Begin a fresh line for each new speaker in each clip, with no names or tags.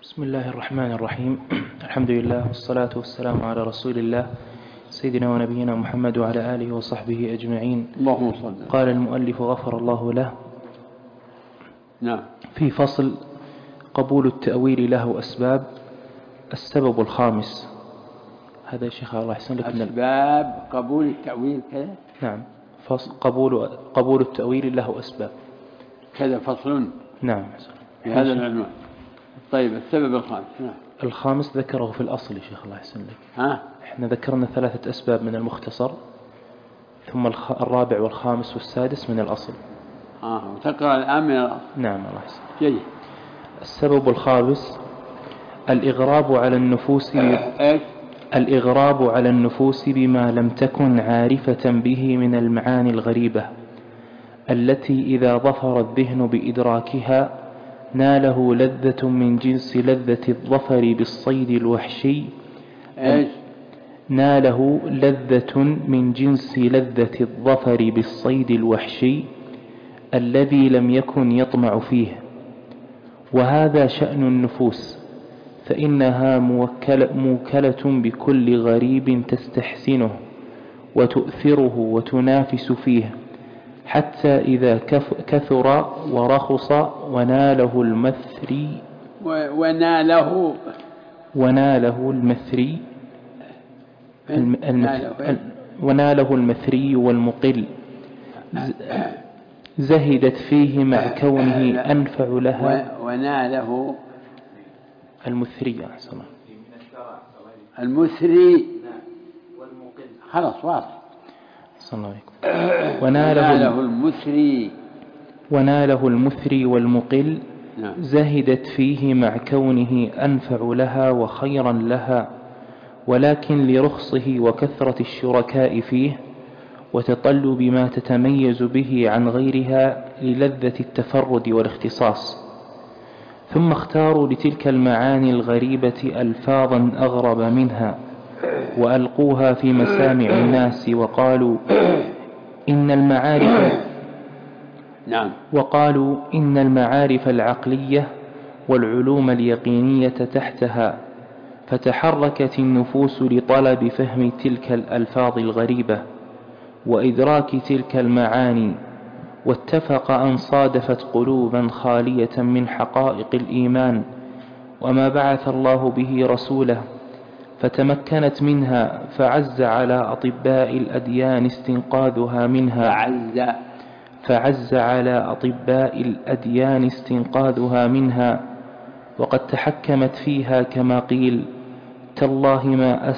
بسم الله الرحمن الرحيم. الحمد لله والصلاة والسلام على رسول الله سيدنا ونبينا محمد وعلى آله وصحبه أجمعين.
اللهم صل.
قال المؤلف غفر الله له:
نعم.
في فصل قبول التأويل له أسباب. السبب الخامس. هذا يا شيخ الله يحسن لك.
أسباب قبول التأويل كذا.
نعم. قبول التأويل له أسباب
كذا فصل.
نعم.
بهذا العنوان. طيب السبب الخامس. نعم.
الخامس ذكره في الأصل يا شيخ الله يحسن لك. احنا ذكرنا 3 أسباب من المختصر، ثم الرابع والخامس والسادس من الأصل.
وتقرأ الآن من الأصل.
نعم الله يحسن.
جيد.
السبب الخامس الإغراب على النفوس الإغراب على النفوس بما لم تكن عارفة به من المعاني الغريبة التي إذا ظفر الذهن بإدراكها ناله لذة من جنس لذة الظفر بالصيد الوحشي. ناله لذة من جنس لذة الظفر بالصيد الوحشي الذي لم يكن يطمع فيه. وهذا شأن النفوس، فإنها موكلة بكل غريب تستحسنه وتؤثره وتنافس فيه، حتى إذا كثر ورخص وناله المثري والمقل زهدت فيه مع كونه أنفع لها.
وناله
المثري
المثري خلاص واضح.
وناله المثري والمقل زهدت فيه مع كونه أنفع لها وخيرا لها، ولكن لرخصه وكثرة الشركاء فيه وتطلب ما تتميز به عن غيرها للذة التفرد والاختصاص. ثم اختاروا لتلك المعاني الغريبة ألفاظا أغرب منها وألقوها في مسامع الناس وقالوا إن المعارف العقلية والعلوم اليقينية تحتها، فتحركت النفوس لطلب فهم تلك الألفاظ الغريبة وإدراك تلك المعاني، واتفق أن صادفت قلوبا خالية من حقائق الإيمان وما بعث الله به رسوله، فتمكنت منها، فعز على أطباء الأديان استنقاذها منها وقد تحكمت فيها، كما قيل: تالله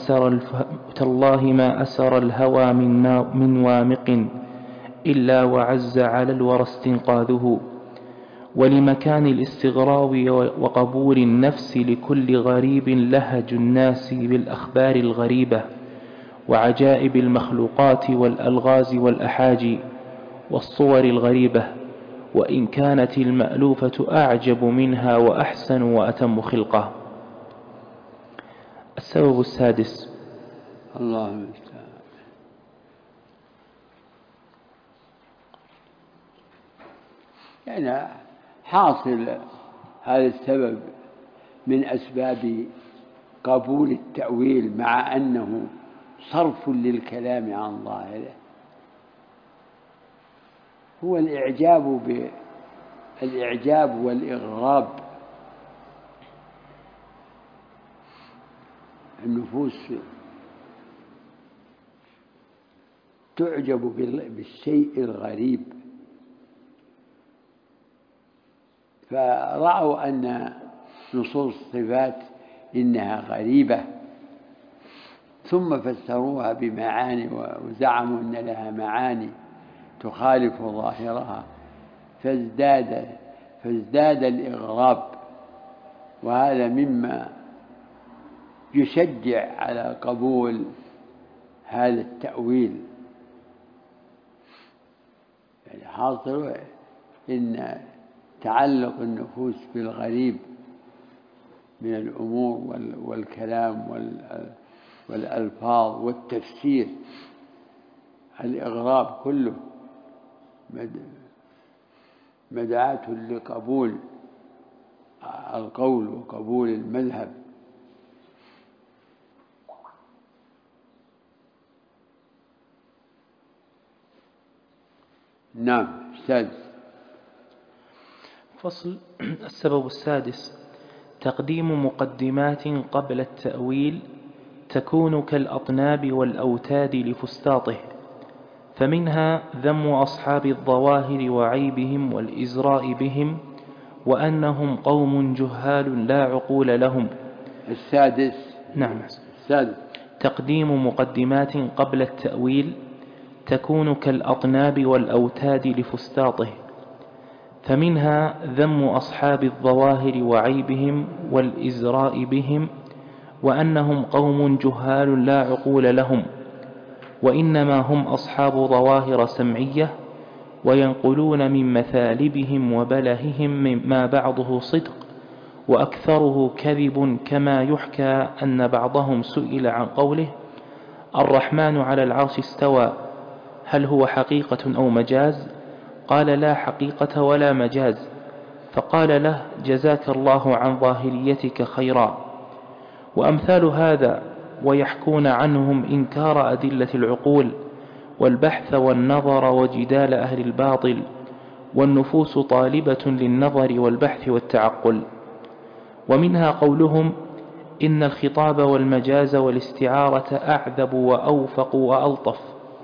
ما أسر الهوى من وامق إلا وعز على الورى استنقاذه. ولمكان الاستغراب وقبول النفس لكل غريب لهج الناس بالأخبار الغريبة وعجائب المخلوقات والألغاز والأحاجي والصور الغريبة، وإن كانت المألوفة أعجب منها وأحسن وأتم خلقة. السبب السادس.
الله المستعان. يعني حاصل هذا السبب من أسباب قبول التأويل مع أنه صرف للكلام عن ظاهره هو الإعجاب والإغراب. النفوس تعجب بالشيء الغريب، فرأوا أن نصوص الصفات إنها غريبة، ثم فسروها بمعاني وزعموا أن لها معاني تخالف ظاهرها، فازداد الإغراب، وهذا مما يشجع على قبول هذا التأويل. يعني حاصل إن تعلق النفوس بالغريب من الأمور والكلام والألفاظ والتفسير، الإغراب كله مدعاة لقبول القول وقبول المذهب. نعم. السادس.
فصل. السبب السادس: تقديم مقدمات قبل التأويل تكون كالأطناب والأوتاد لفسطاطه، فمنها ذم أصحاب الظواهر وعيبهم والإزراء بهم وأنهم قوم جهال لا عقول لهم.
السادس.
نعم.
السادس:
تقديم مقدمات قبل التأويل تكون كالأطناب والأوتاد لفسطاطه، فمنها ذم أصحاب الظواهر وعيبهم والإزراء بهم وأنهم قوم جهال لا عقول لهم، وإنما هم أصحاب ظواهر سمعية وينقلون من مثالبهم وبلههم ما بعضه صدق وأكثره كذب، كما يحكى أن بعضهم سئل عن قوله الرحمن على العرش استوى هل هو حقيقة أو مجاز؟ قال لا حقيقة ولا مجاز، فقال له جزاك الله عن ظاهريتك خيرا. وأمثال هذا، ويحكون عنهم إنكار أدلة العقول والبحث والنظر وجدال أهل الباطل، والنفوس طالبة للنظر والبحث والتعقل. ومنها قولهم إن الخطاب والمجاز والاستعارة أعذب وأوفق وألطف.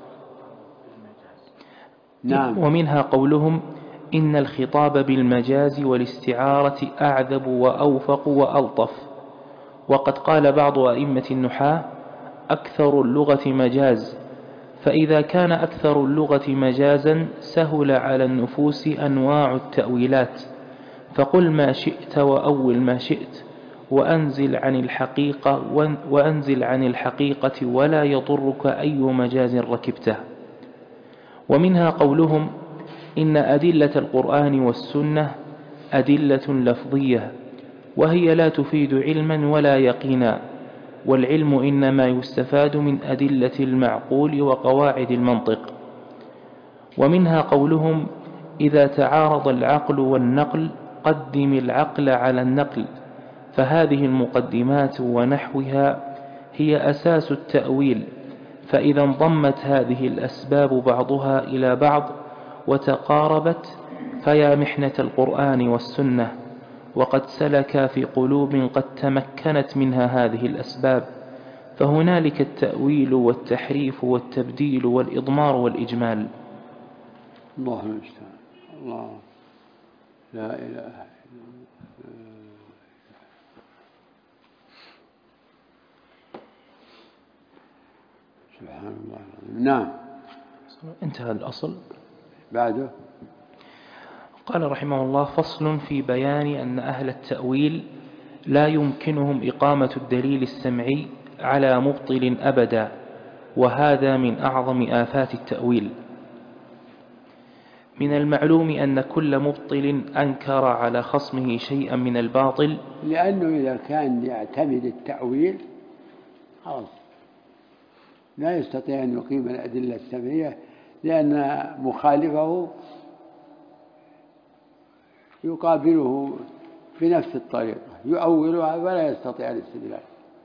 نعم.
ومنها قولهم إن الخطاب بالمجاز والاستعارة أعذب وأوفق وألطف. وقد قال بعض أئمة النحاة أكثر اللغة مجاز، فإذا كان أكثر اللغة مجازا سهل على النفوس أنواع التأويلات، فقل ما شئت وأول ما شئت وأنزل عن الحقيقة ولا يضرك أي مجاز ركبته. ومنها قولهم إن أدلة القرآن والسنة أدلة لفظية وهي لا تفيد علما ولا يقينا، والعلم إنما يستفاد من أدلة المعقول وقواعد المنطق. ومنها قولهم إذا تعارض العقل والنقل قدم العقل على النقل، فهذه المقدمات ونحوها هي أساس التأويل، فإذا انضمت هذه الأسباب بعضها إلى بعض وتقاربت فيا محنة القرآن والسنة، وقد سلك في قلوب قد تمكنت منها هذه الأسباب، فهنالك التأويل والتحريف والتبديل والإضمار والإجمال.
الله المستعان. الله لا إله إلا الله. سبحان الله العظيم. نعم.
انتهى الأصل.
بعده
قال رحمه الله: فصل في بيان أن أهل التأويل لا يمكنهم إقامة الدليل السمعي على مبطل أبدا، وهذا من أعظم آفات التأويل. من المعلوم أن كل مبطل أنكر على خصمه شيئا من الباطل،
لأنه إذا كان يعتمد التأويل خلاص لا يستطيع أن يقيم الأدلة السمعية، لأن مخالفه يقابله بنفس الطريقة يؤولها ولا يستطيع الاستدلال.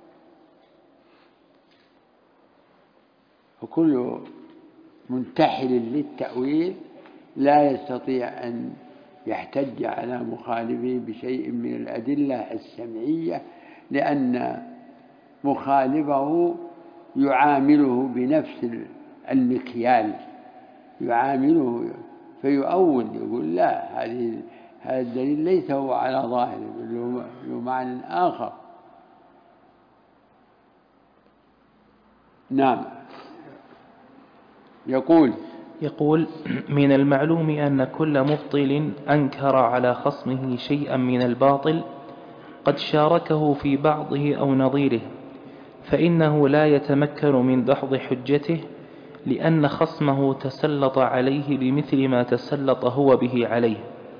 وكل منتحل للتأويل لا يستطيع أن يحتج على مخالفه بشيء من الأدلة السمعية، لأن مخالفه يعامله بنفس المكيال، يعامله فيؤول، يقول لا هذا الدليل ليس هو على ظاهره بل له معنى آخر. نعم.
يقول من المعلوم أن كل مبطل أنكر على خصمه شيئا من الباطل قد شاركه في بعضه أو نظيره، فإنه لا يتمكن من دحض حجته، لأن خصمه تسلط عليه بمثل ما تسلط هو به عليه.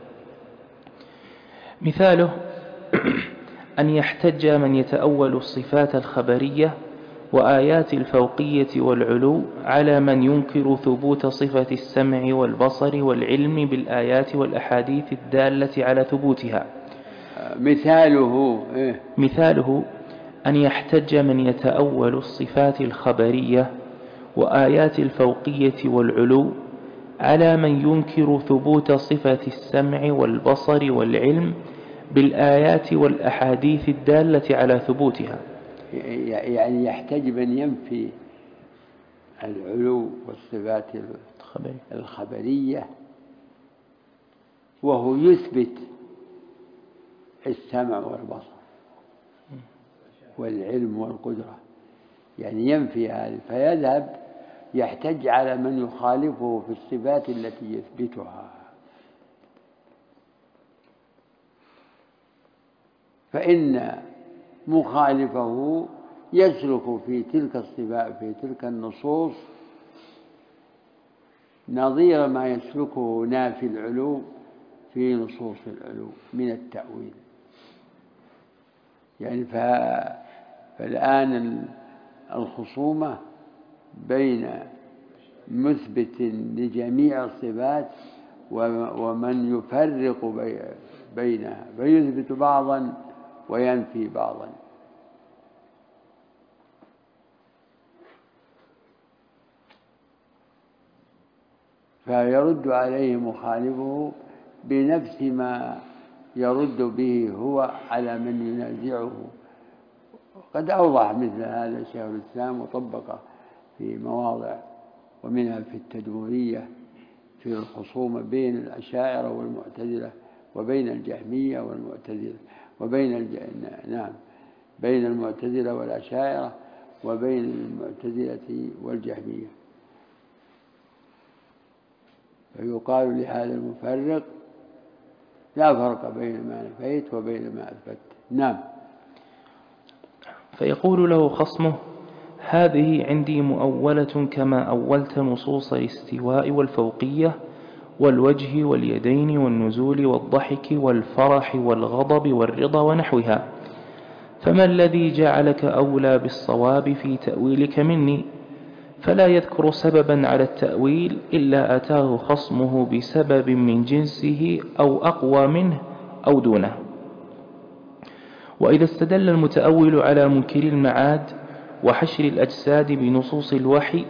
مثاله أن يحتج من يتأول الصفات الخبرية وآيات الفوقية والعلو على من ينكر ثبوت صفة السمع والبصر والعلم بالآيات والأحاديث الدالة على ثبوتها.
مثاله
مثاله أن يحتج من يتأول الصفات الخبرية وآيات الفوقية والعلو على من ينكر ثبوت صفة السمع والبصر والعلم بالآيات والأحاديث الدالة على ثبوتها.
يعني يحتج من ينفي العلو والصفات الخبرية وهو يثبت السمع والبصر والعلم والقدرة، يعني ينفي هذه، فيذهب يحتج على من يخالفه في الصفات التي يثبتها، فإن مخالفه يسلك في تلك الصفات في تلك النصوص نظير ما يسلكه نافي العلو في نصوص العلو من التأويل. يعني فالآن الخصومة بين مثبت لجميع الصفات ومن يفرق بينها فيثبت بعضا وينفي بعضا. فيرد عليه مخالفه بنفس ما يرد به هو على من ينازعه. قد أوضح مثل هذا شيخ الإسلام وطبقه في مواضع، ومنها في التدمرية في الخصومة بين الأشاعرة والمعتزلة وبين الجهمية والمعتزلة بين المعتزلة والأشاعرة وبين المعتزلة والجهمية. فيقال لهذا المفرق لا فرق بين ما نفيت وبين ما أثبت. نعم.
فيقول له خصمه: هذه عندي مؤولة كما أولت نصوص الاستواء والفوقية والوجه واليدين والنزول والضحك والفرح والغضب والرضا ونحوها، فما الذي جعلك أولى بالصواب في تأويلك مني؟ فلا يذكر سببا على التأويل إلا أتاه خصمه بسبب من جنسه أو أقوى منه أو دونه. وإذا استدل المتأول على منكر المعاد وحشر الأجساد بنصوص الوحي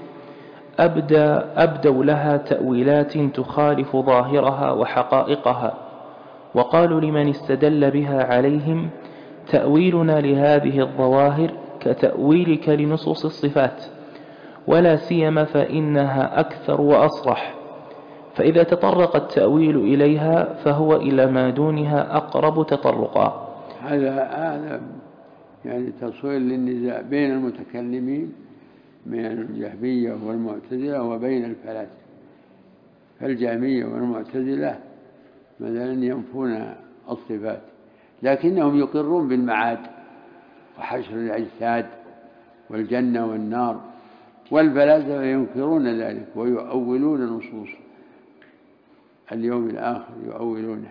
أبدوا لها تأويلات تخالف ظاهرها وحقائقها، وقالوا لمن استدل بها عليهم: تأويلنا لهذه الظواهر كتأويلك لنصوص الصفات، ولا سيما فإنها أكثر وأصرح، فإذا تطرق التأويل إليها فهو إلى ما دونها أقرب تطرقا.
هذا يعني تصوير للنزاع بين المتكلمين من الجهمية والمعتزلة وبين الفلاسفة. فالجهمية والمعتزلة مثلا ينفون الصفات لكنهم يقرون بالمعاد وحشر الأجساد والجنة والنار، والفلاسفة ينكرون ذلك ويؤولون نصوص اليوم الآخر يؤولونها.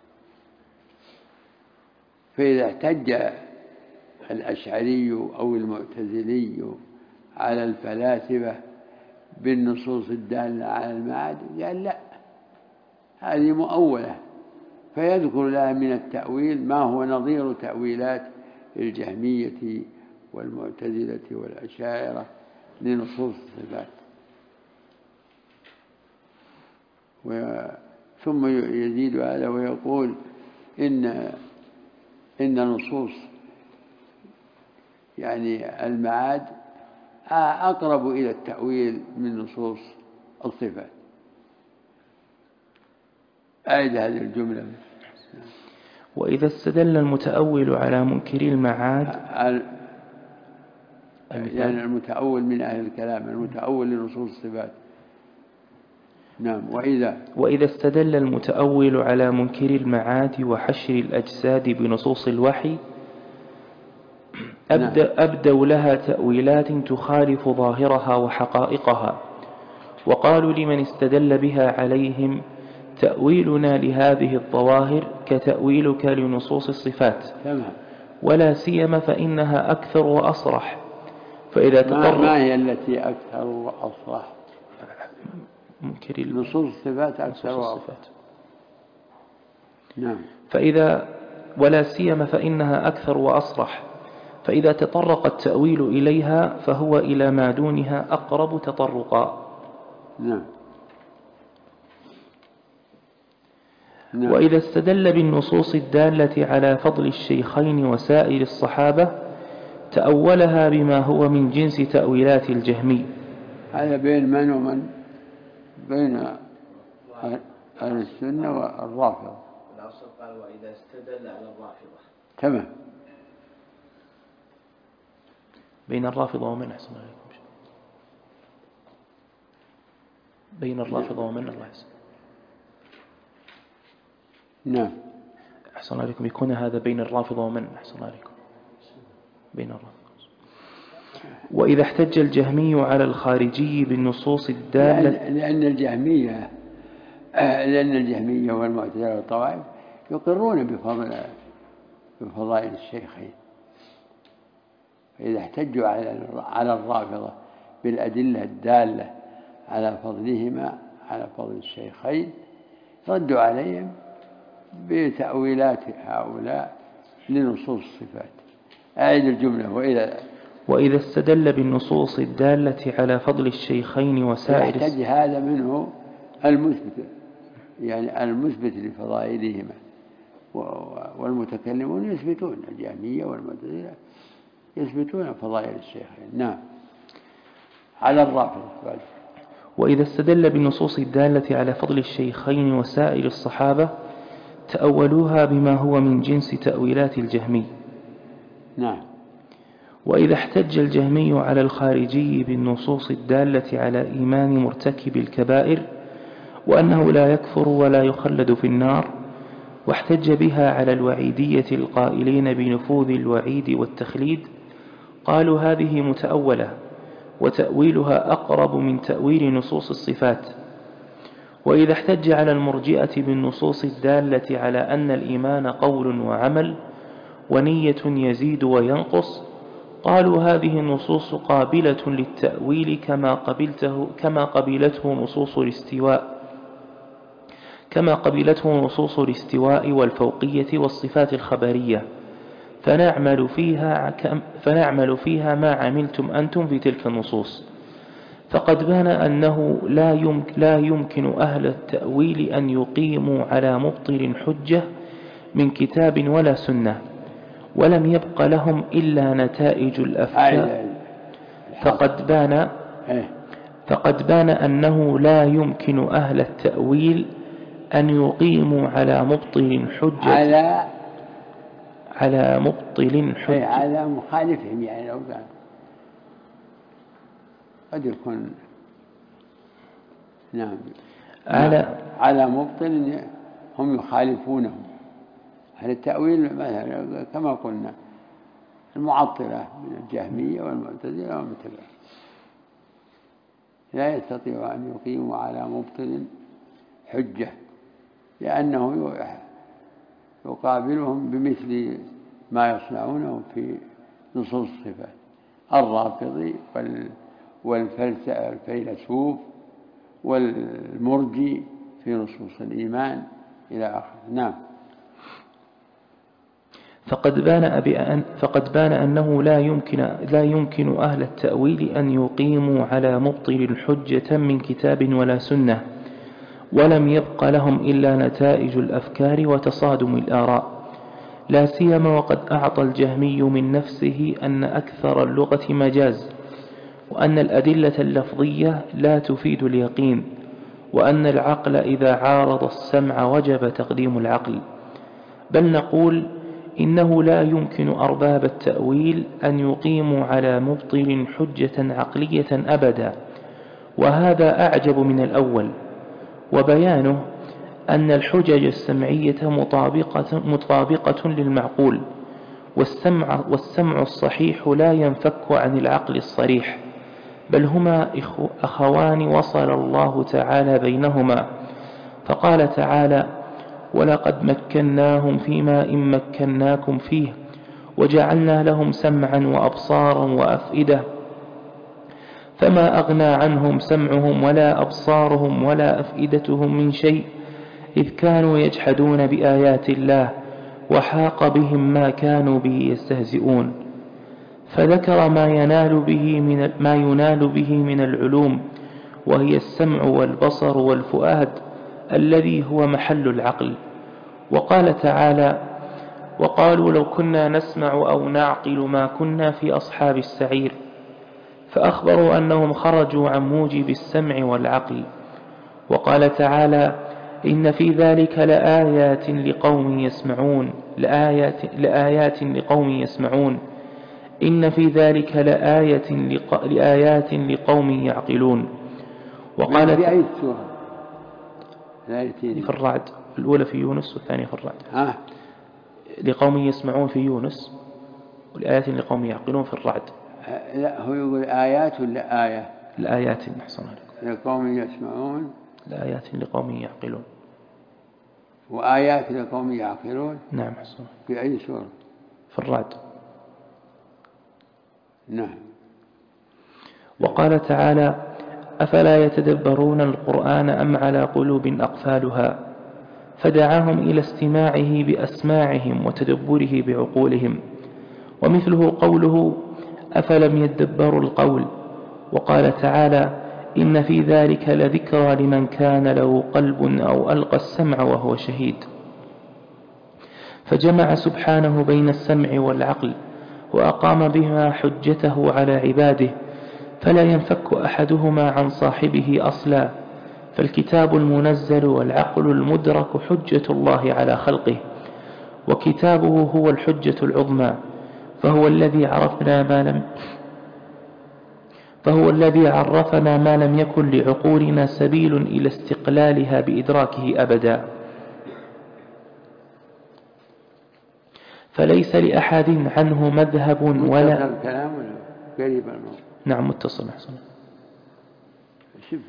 فإذا احتج الأشعري أو المعتزلي على الفلاسفة بالنصوص الدالة على المعاد قال لا، هذه مؤولة، فيذكر لها من التأويل ما هو نظير تأويلات الجهمية والمعتزلة والأشاعرة لنصوص الصفات. ثم يزيد هذا ويقول إن نصوص يعني المعاد أقرب إلى التأويل من نصوص الصفات. أعد هذه الجملة.
وإذا استدل المتأول على منكر المعاد،
يعني المتأول من أهل الكلام، المتأول لنصوص الصفات. نعم.
وإذا استدل المتأول على منكر المعاد وحشر الأجساد بنصوص الوحي أبدوا لها تأويلات تخالف ظاهرها وحقائقها، وقالوا لمن استدل بها عليهم: تأويلنا لهذه الظواهر كتأويلك لنصوص الصفات، ولا سيما فإنها أكثر وأصرح. فإذا تطرق
ما هي التي أكثر وأصرح؟ نصوص الصفات أكثر وأصرح. نعم.
فإذا ولا سيما فإنها أكثر وأصرح، فإذا تطرق التأويل إليها فهو إلى ما دونها أقرب تطرقا.
نعم.
وإذا استدل بالنصوص الدالة على فضل الشيخين وسائر الصحابة تأولها بما هو من جنس تأويلات الجهمي.
هذا بين من ومن؟ بين أهل السنة والرافضة.
الأصل قال وإذا استدل على الرافضة.
تمام.
بين الرافضة ومن؟ أحسن عليكم. بين الرافضة ومن؟ الله يحسن.
نعم.
أحسن عليكم. يكون هذا بين الرافضة ومن؟ أحسن عليكم. بين الرافضة. وإذا احتج الجهمي على الخارجي بالنصوص الدالة
لأن الجهمية والمعتزلة والطوائف يقرون بفضائل الشيخين، فإذا احتجوا على الرافضة بالأدلة الدالة على فضلهما على فضل الشيخين ردوا عليهم بتأويلات هؤلاء لنصوص الصفات. أعيد الجملة. وإذا
استدل بالنصوص الدالة على فضل الشيخين وسائر
يحتج هذا منه المثبت، يعني المثبت لفضائلهما، والمتكلمون يثبتون، الجهمية والمعتزلة يثبتون فضائل الشيخين. نعم. على الرافضة.
وإذا استدل بالنصوص الدالة على فضل الشيخين وسائر الصحابة تأولوها بما هو من جنس تأويلات الجهمي.
نعم.
وإذا احتج الجهمي على الخارجي بالنصوص الدالة على إيمان مرتكب الكبائر وأنه لا يكفر ولا يخلد في النار، واحتج بها على الوعيدية القائلين بنفوذ الوعيد والتخليد، قالوا هذه متأولة وتأويلها أقرب من تأويل نصوص الصفات. وإذا احتج على المرجئة بالنصوص الدالة على أن الإيمان قول وعمل ونية يزيد وينقص، قالوا هذه النصوص قابلة للتأويل كما قبلته نصوص الاستواء والفوقية والصفات الخبرية، فنعمل فيها ما عملتم أنتم في تلك النصوص. فقد بان أنه لا يمكن أهل التأويل أن يقيموا على مبطل حجة من كتاب ولا سنة، ولم يبق لهم إلا نتائج الأفكار. فقد بان أنه لا يمكن أهل التأويل أن يقيموا على مبطل حجة على
مخالفهم، يعني لو كان قد يكون. نعم. على مبطل هم يخالفونهم. أهل التأويل مثلا كما قلنا المعطلة من الجهمية والمعتزلة والمتبعة لا يستطيع أن يقيموا على مبطل حجة، لأنه يقابلهم بمثل ما يصنعونه في نصوص الصفات، الرافضي والفيلسوف والمرجي في نصوص الإيمان إلى آخره. نعم.
فقد بان أنه لا يمكن أهل التأويل أن يقيموا على مبطل حجة من كتاب ولا سنة، ولم يبق لهم إلا نتائج الأفكار وتصادم الآراء، لا سيما وقد أعطى الجهمي من نفسه أن أكثر اللغة مجاز، وأن الأدلة اللفظية لا تفيد اليقين، وأن العقل إذا عارض السمع وجب تقديم العقل. بل نقول إنه لا يمكن أرباب التأويل أن يقيموا على مبطل حجة عقلية أبدا، وهذا أعجب من الأول. وبيانه أن الحجج السمعية مطابقة للمعقول، والسمع الصحيح لا ينفك عن العقل الصريح، بل هما أخوان وصل الله تعالى بينهما. فقال تعالى: ولقد مكناهم فيما إن مكناكم فيه وجعلنا لهم سمعا وأبصارا وأفئدة فما أغنى عنهم سمعهم ولا أبصارهم ولا أفئدتهم من شيء إذ كانوا يجحدون بآيات الله وحاق بهم ما كانوا به يستهزئون. فذكر ما ينال به من العلوم، وهي السمع والبصر والفؤاد الذي هو محل العقل. وقال تعالى: وقالوا لو كنا نسمع أو نعقل ما كنا في أصحاب السعير. فأخبروا أنهم خرجوا عن موجب السمع والعقل. وقال تعالى: إن في ذلك لآيات لقوم يسمعون إن في ذلك لآيات لقوم يعقلون.
وقال في أي سورة؟
في الرعد، الأولى في يونس والثانية في الرعد. لقوم يسمعون في يونس، والآيات لقوم يعقلون في الرعد.
لا، هو يقول آيات ولا آية؟
الآيات أحسن عليكم.
لقوم يسمعون،
الآيات لقوم يعقلون،
وآيات لقوم يعقلون.
نعم أحسن.
في أي سورة؟
في الرعد.
نعم.
وقال تعالى: أفلا يتدبرون القرآن أم على قلوب أقفالها. فدعاهم إلى استماعه بأسماعهم وتدبره بعقولهم. ومثله قوله: أفلم يدبروا القول. وقال تعالى: إن في ذلك لذكرى لمن كان له قلب أو ألقى السمع وهو شهيد. فجمع سبحانه بين السمع والعقل، وأقام بهما حجته على عباده، فلا ينفك أحدهما عن صاحبه أصلا. فالكتاب المنزل والعقل المدرك حجة الله على خلقه، وكتابه هو الحجة العظمى، فهو الذي عرفنا ما لم يكن لعقولنا سبيل إلى استقلالها بإدراكه أبدا. فليس لأحد عنه مذهب ولا
متصل كلام ولا قريب الموضوع؟
نعم متصل. أحسن.
شوف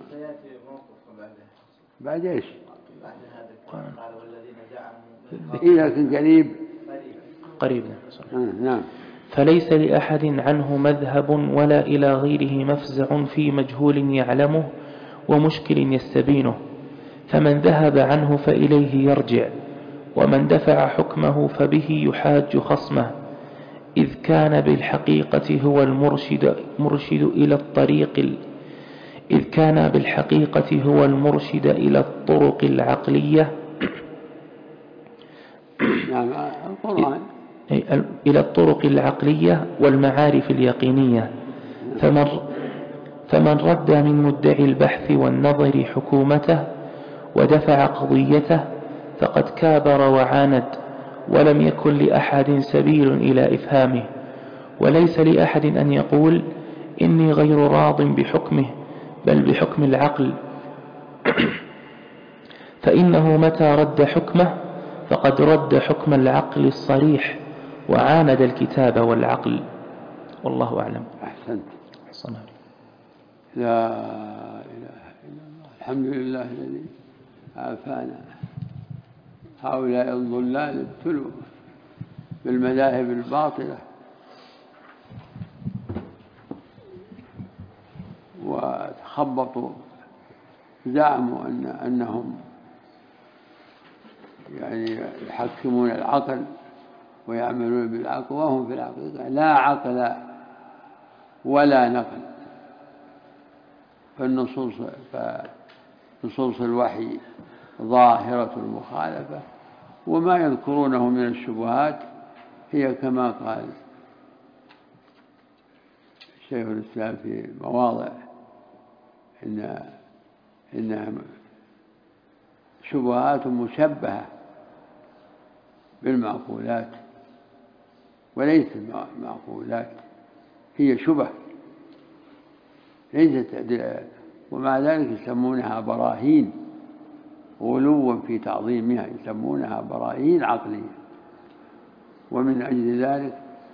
بعد ايش؟
بعد هذا قال والذين زعموا
إيه لكن
قريب.
نعم.
فليس لأحد عنه مذهب ولا إلى غيره مفزع في مجهول يعلمه ومشكل يستبينه. فمن ذهب عنه فإليه يرجع، ومن دفع حكمه فبه يحاج خصمه، إذ كان بالحقيقة هو المرشد إلى الطرق العقلية
نعم القرآن
إلى الطرق العقلية والمعارف اليقينية. فمن رد من مدعي البحث والنظر حكومته ودفع قضيته فقد كابر وعاند، ولم يكن لأحد سبيل إلى إفهامه. وليس لأحد أن يقول إني غير راض بحكمه، بل بحكم العقل، فإنه متى رد حكمه فقد رد حكم العقل الصريح، وعاند الكتاب والعقل. والله أعلم.
أحسنت.
أحسن.
لا إله إلا الله. الحمد لله الذي عافانا. هؤلاء الضلال ابتلوا بالمذاهب الباطلة وتخبطوا، زعموا أنهم يعني يحكمون العقل ويعملون بالعقل، وهم في الحقيقة لا عقل ولا نقل. فنصوص الوحي ظاهرة المخالفة، وما يذكرونه من الشبهات هي كما قال شيخ الإسلام في مواضع إنها شبهات مشبهة بالمعقولات وليست معقولات، هي شبه ليست أدلة، ومع ذلك يسمونها براهين، غلوا في تعظيمها، يسمونها براهين عقلية. ومن أجل ذلك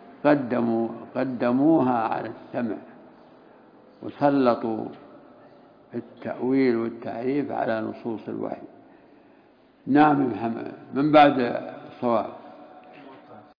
قدموها على السمع، وسلطوا التأويل والتعريف على نصوص الوحي. نعم محمد، من بعد الصواب.